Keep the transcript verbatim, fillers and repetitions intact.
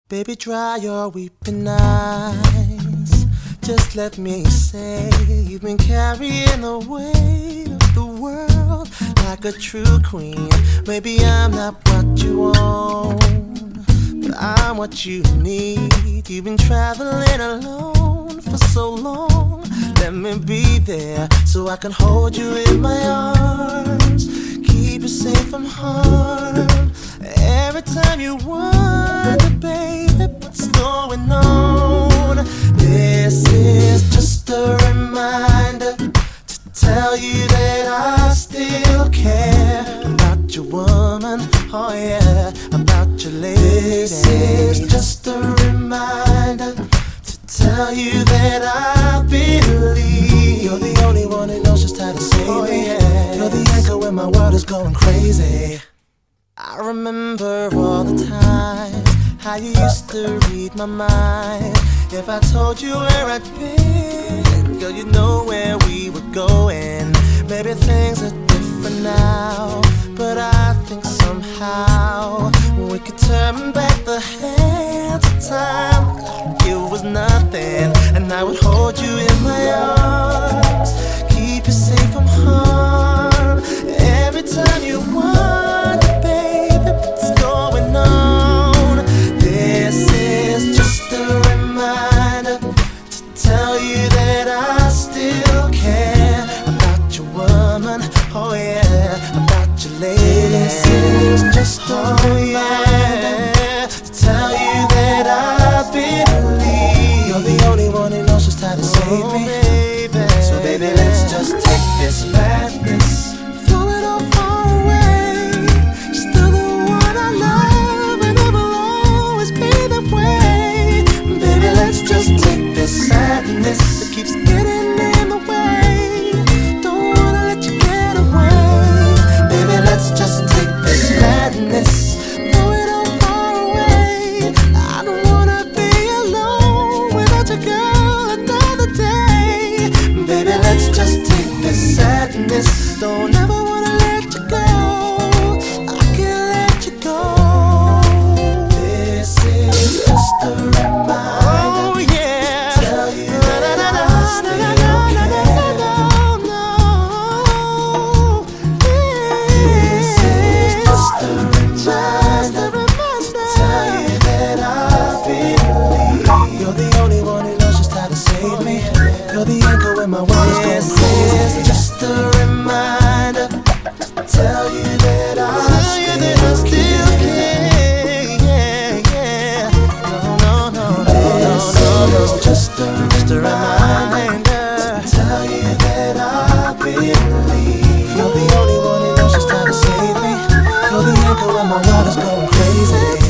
Baby, dry your weeping eyes. Just let me say you've been carrying the weight of the world like a true queen. Maybe I'm not what you want, but I'm what you need. You've been traveling alone for so long. Let me be there so I can hold you in my arms, keep you safe from harm. Every time you wonder, baby, what's going on? This is just a reminder to tell you that I still care about your woman, oh yeah, about your lady. This is just a reminder to tell you that I believe you're the only one who knows just how to save oh, me. Yeah. You're the anchor when my world is going crazy. I remember all the times how you used to read my mind. If I told you where I'd been, girl, you know where we were going. Maybe things are different now, but I think somehow we could turn back the hands of time like it was nothing, and I would hold you in my arms, keep you safe from harm. Every time you wonder, baby, what's going on? This is just a reminder to tell you that I still care about your woman, oh yeah, about your lady. This is just a reminder to tell you that I believe you're the only one who knows just how to save me, baby. So baby, let's just take this madness, throw it all far away. You're still the one I love, and I will always be that way. Baby, let's just take this sadness that keeps getting in the way. Don't wanna let you get away. Baby, let's just take this madness, throw it all far away. I don't wanna be alone without you, girl, another day. Baby, let's just take this sadness. Don't ever wanna let you go, I can't let you go. This is just a reminder, oh yeah, to tell you that I still care. This is just a reminder to tell you that I believe you're the only one who knows just how to save me. You're the anchor when my world is going crazy. It's just a reminder to tell you that I still care. Yeah, yeah. No, no, no, no, no, no. Just a, just a reminder to tell you that I believe you're the only one who knows just how to save me. You're the anchor when my world is going crazy.